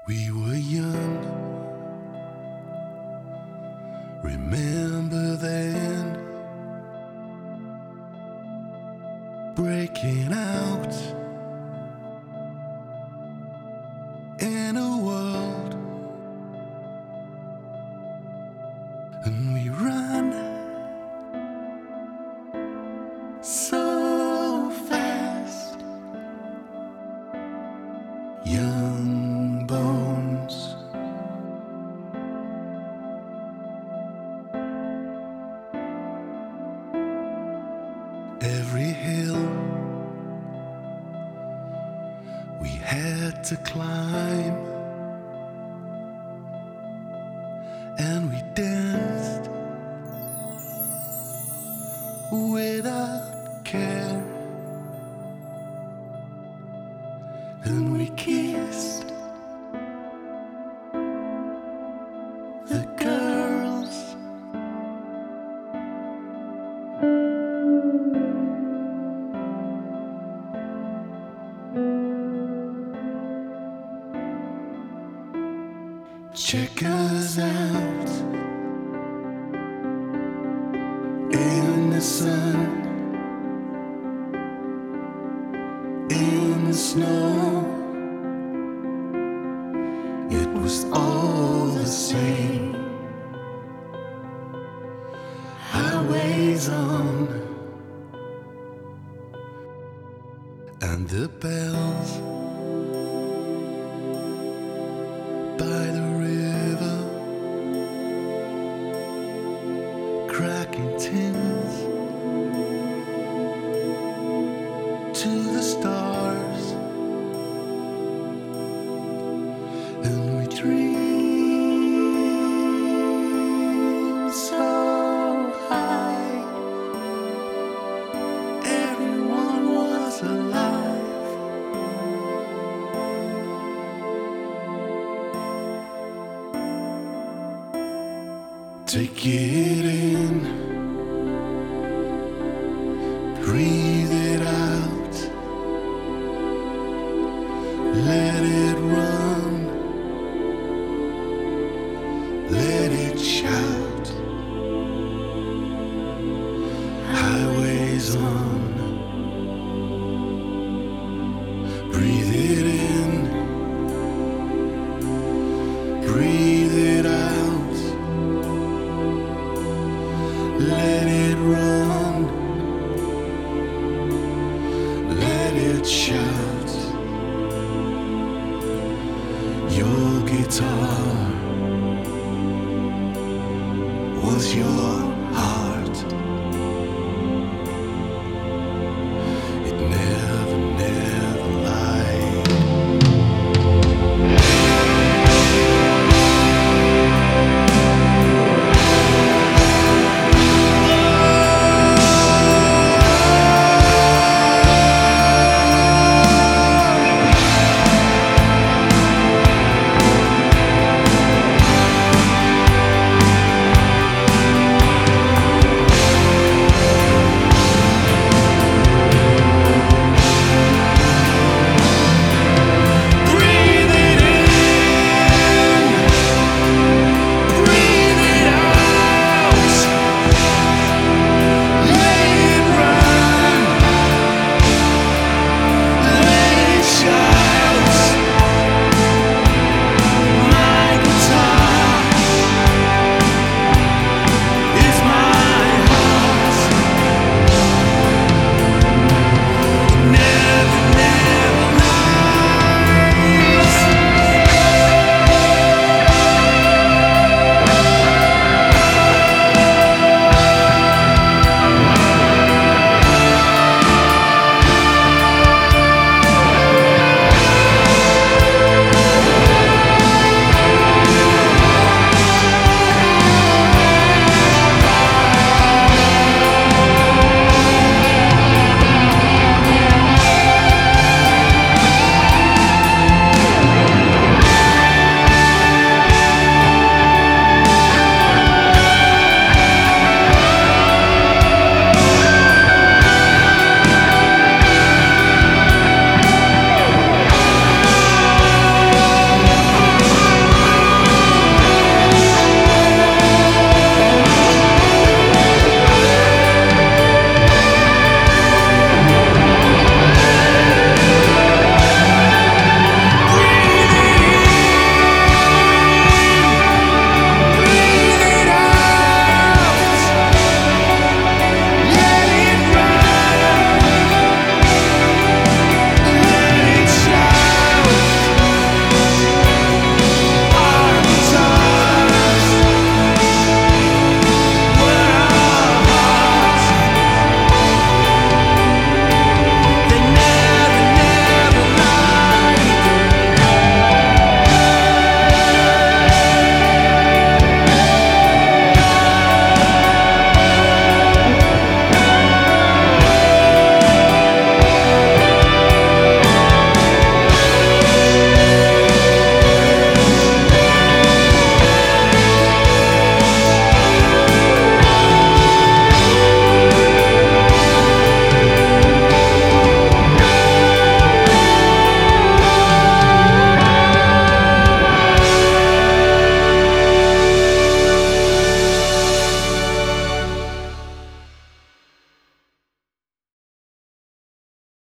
We were young, remember then, breaking out in a world, and we ran so fast, young bones. Every hill we had to climb, and we danced without care, and we kissed the girls. Check us out in the sun, in the snow. It was all the same. Highways on, and the bells by the river, cracking tins to the stars, and we dreamed so high. Everyone was alive. Take it in, breathe it out, let it run, let it shout. Highways on, breathe it in, breathe it out. Let it run, let it shout. Your guitar was your